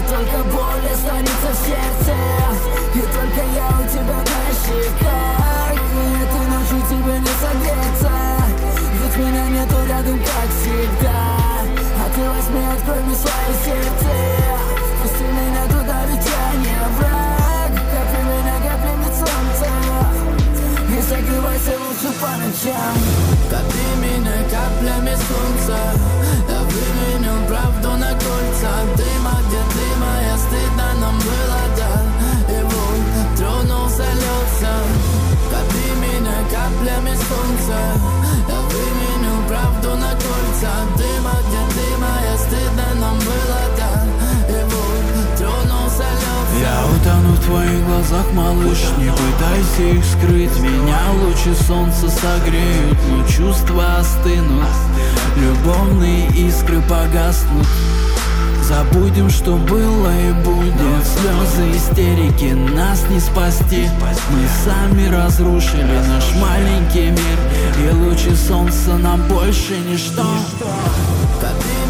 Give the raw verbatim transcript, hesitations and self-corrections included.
только боль останется в сердце, и только я у тебя на щеках. И этой ночью тебе не согреться, ведь меня нету рядом, как всегда. А ты возьми, открой мне свое сердце, пусти меня туда, ведь я не враг. Капли меня, капли мне солнце, и согревайся лучше по ночам. Капли меня каплями солнца, я выменю правду на кольца. Дыма, где дыма, стыдно нам было, да. И вот тронулся лед сам. Капли меня каплями солнца, я выменю правду на кольца. Дыма, где дыма, стыдно нам было, да. И вот тронулся лед сам. Я утону в твоих глазах, малыш, не пытайся их скрыть. Меня лучи солнца согреют, но чувства остынут, любовные искры погаснут. Забудем, что было и будет. Слезы, истерики нас не спасти. Мы сами разрушили наш маленький мир, и лучи солнца нам больше ничто. Капли